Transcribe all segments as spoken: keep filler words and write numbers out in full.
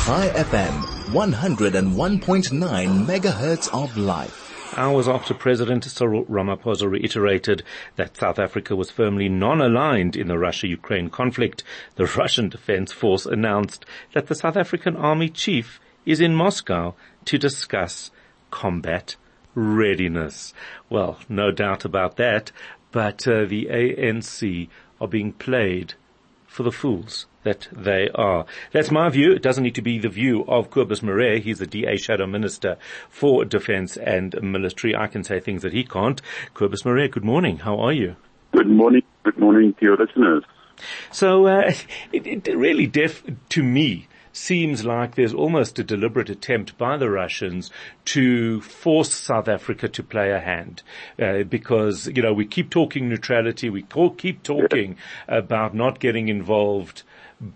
High F M, one oh one point nine megahertz of life. Hours after President Cyril Ramaphosa reiterated that South Africa was firmly non-aligned in the Russia-Ukraine conflict, the Russian Defense Force announced that the South African Army chief is in Moscow to discuss combat readiness. Well, no doubt about that, but uh, the A N C are being played for the fools that they are. That's my view. It doesn't need to be the view of Cobus Murray. He's the D A Shadow Minister for Defence and Military. I can say things that he can't. Cobus Murray, good morning. How are you? Good morning. Good morning to your listeners. So, uh, it, it really def, to me, seems like there's almost a deliberate attempt by the Russians to force South Africa to play a hand, uh, because, you know, we keep talking neutrality, we call, keep talking yeah. about not getting involved,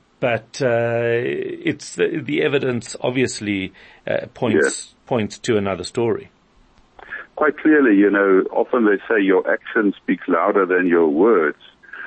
but uh, it's the, the evidence obviously uh, points yeah. points to another story. Quite clearly, you know, often they say your action speaks louder than your words.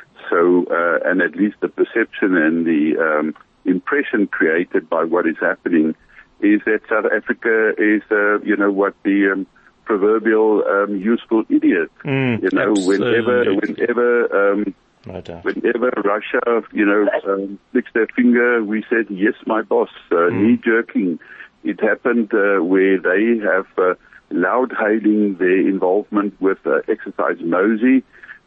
So, uh, and at least the perception and the um, impression created by what is happening is that South Africa is, uh, you know, what the um, proverbial um, useful idiot. Mm, you know, absolutely. whenever, whenever, um, no doubt. whenever Russia, you know, um, flicks their finger, we said, yes, my boss, uh, mm. knee jerking. It happened uh, where they have uh, loud hailing their involvement with uh, Exercise Mosey,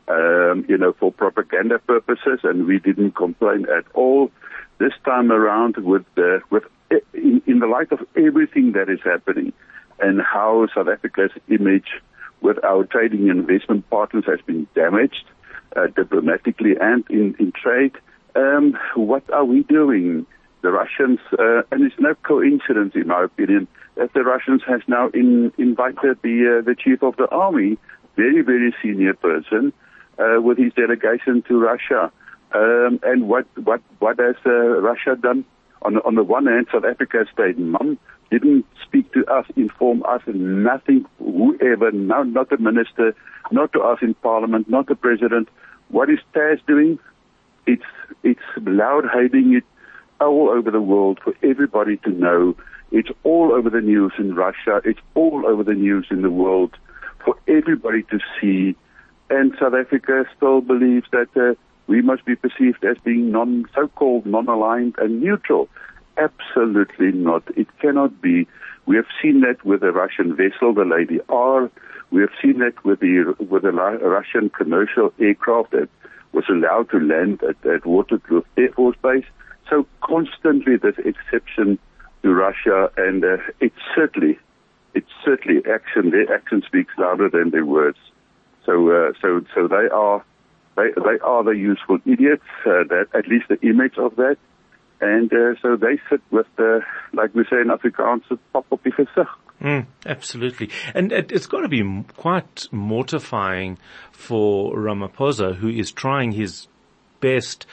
um, you know, for propaganda purposes, and we didn't complain at all. This time around, with uh, with in, in the light of everything that is happening and how South Africa's image with our trading and investment partners has been damaged uh, diplomatically and in, in trade, um, what are we doing? The Russians, uh, and it's no coincidence, in my opinion, that the Russians has now in, invited the uh, the chief of the army, very very senior person, uh, with his delegation to Russia. Um, and what, what, what has uh, Russia done? On, on the one hand, South Africa stayed mum, didn't speak to us, inform us, nothing, whoever, no, not the minister, not to us in parliament, not the president. What is T A S doing? It's, it's loud hailing it all over the world for everybody to know. It's all over the news in Russia. It's all over the news in the world for everybody to see. And South Africa still believes that, uh, we must be perceived as being non, so-called non-aligned and neutral. Absolutely not. It cannot be. We have seen that with the Russian vessel, the Lady R. We have seen that with the with the Russian commercial aircraft that was allowed to land at, at Waterkloof Air Force Base. So constantly this exception to Russia, and uh, it's certainly, it's certainly action. Their action speaks louder than their words. So, uh, so, so they are. They, they are the useful idiots, uh, that, at least the image of that. And uh, so they sit with, uh, like we say in Afrikaans, pop op die gesig. Mm, absolutely. And it, it's got to be m- quite mortifying for Ramaphosa, who is trying his best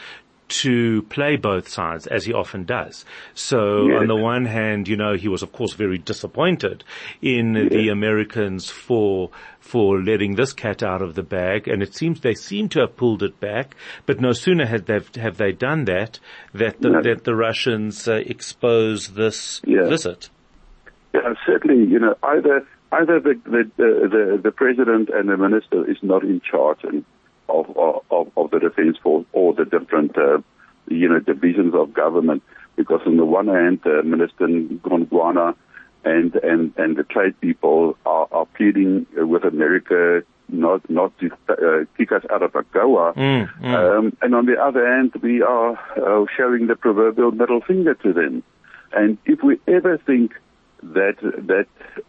to play both sides, as he often does. So yes. On the one hand, you know, he was of course very disappointed in yes. the Americans for for letting this cat out of the bag, and it seems they seem to have pulled it back. But no sooner had they have they done that that the, no. that the Russians uh, expose this yeah. visit. Yeah, certainly. You know, either either the the, the the president and the minister is not in charge and. Of, of, of the defense force or the different, uh, you know, divisions of government. Because on the one hand, uh, Minister Gondwana and, and, and the trade people are, are pleading with America not, not to uh, kick us out of AGOA. Mm, mm. Um, and on the other hand, we are uh, showing the proverbial middle finger to them. And if we ever think that, that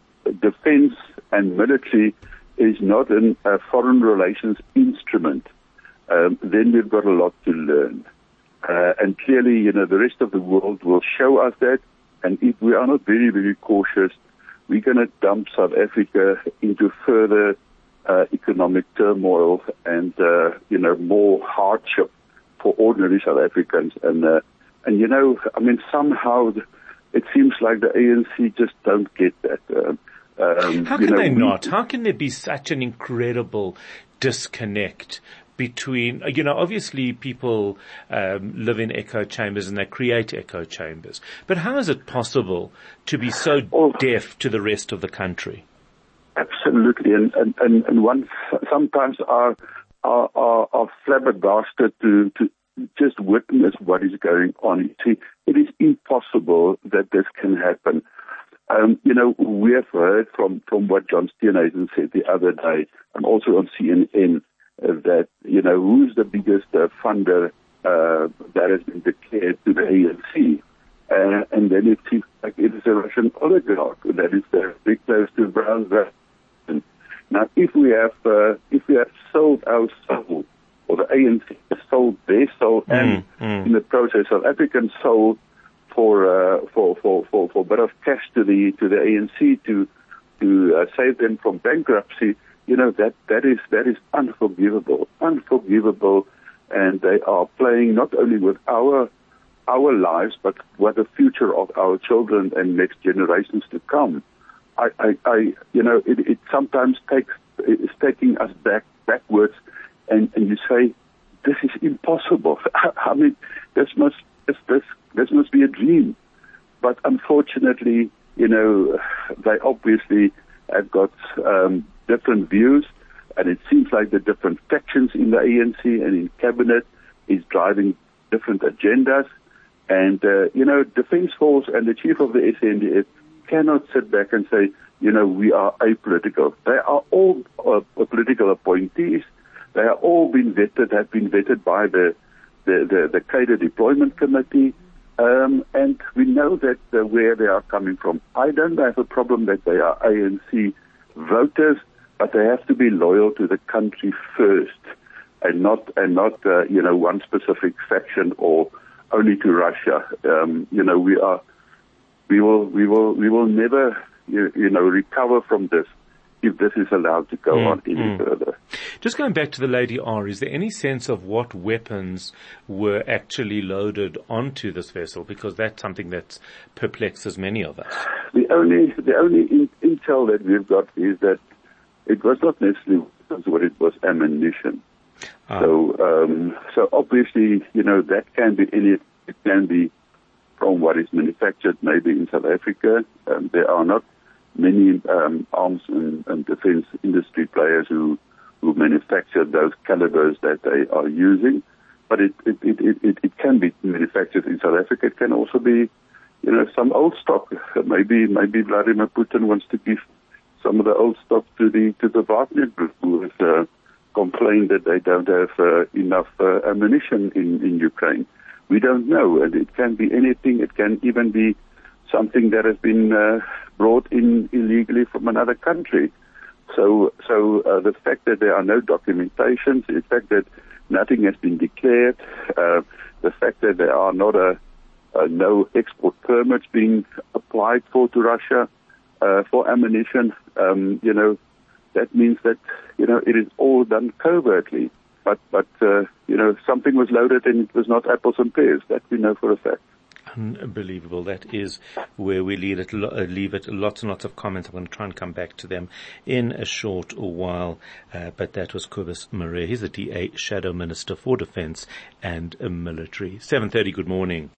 defense and military is not a uh, foreign relations instrument, um, then we've got a lot to learn. Uh, and clearly, you know, the rest of the world will show us that. And if we are not very, very cautious, we're going to dump South Africa into further uh, economic turmoil and, uh, you know, more hardship for ordinary South Africans. And, uh, and you know, I mean, somehow it seems like the A N C just don't get that. Uh, Um, How can you know, they not? How can there be such an incredible disconnect between, you know, obviously people um, live in echo chambers and they create echo chambers. But how is it possible to be so Oh. deaf to the rest of the country? Absolutely, and and and, and one sometimes are are are, are flabbergasted to to just witness what is going on. You see, it is impossible that this can happen. Um, you know, we have heard from from what John Steenhuisen said the other day, and also on C N N, uh, that you know who's the biggest uh, funder uh, that has been declared to the A N C. Uh, and then it seems like it is a Russian oligarch that is uh, very close to Brown. Now, if we have uh, if we have sold our soul, or the A N C has sold their soul, mm, and mm. in the process, South African soul for uh, for for for for a bit of cash to the to the A N C to to uh, save them from bankruptcy, you know that that is that is unforgivable, unforgivable, and they are playing not only with our our lives, but with the future of our children and next generations to come. I, I, I you know, it, it sometimes takes, it's taking us back, backwards, and, and you say, this is impossible. I mean, this must, this, this, this must be a dream. But unfortunately, you know, they obviously have got um, different views, and it seems like the different factions in the A N C and in cabinet is driving different agendas. And, uh, you know, Defence Force and the chief of the S A N D F cannot sit back and say, you know, we are apolitical. They are all uh, political appointees. They are all been vetted, have been vetted by the the, the, the Cadre Deployment Committee. Um, and we know that uh, where they are coming from. I don't have a problem that they are A N C voters, but they have to be loyal to the country first, and not and not uh, you know one specific faction or only to Russia. Um, you know, we are, we will, we will, we will never, you, you know, recover from this if this is allowed to go mm, on any mm. further. Just going back to the Lady R, is there any sense of what weapons were actually loaded onto this vessel? Because that's something that perplexes many of us. The only, the only in, intel that we've got is that it was not necessarily what it was ammunition. Ah. So, um, so obviously, you know, that can be any, it can be from what is manufactured maybe in South Africa. Um, there are not many um, arms and, and defense industry players who, who manufacture those calibers that they are using. But it, it, it, it, it can be manufactured in South Africa. It can also be, you know, some old stock. Maybe, maybe Vladimir Putin wants to give some of the old stock to the, to the Wagner group, who is, uh, complain that they don't have uh, enough uh, ammunition in, in Ukraine. We don't know, and it can be anything. It can even be something that has been uh, brought in illegally from another country. So, so uh, the fact that there are no documentations, the fact that nothing has been declared, uh, the fact that there are not a, a no export permits being applied for to Russia uh, for ammunition, um, you know, that means that, you know, it is all done covertly. But, but uh, you know, something was loaded and it was not apples and pears. That we know for a fact. Unbelievable. That is where we leave it. Leave it. Lots and lots of comments. I'm going to try and come back to them in a short while. Uh, but that was Cobus Marais. He's the D A Shadow Minister for Defence and Military. seven thirty. Good morning.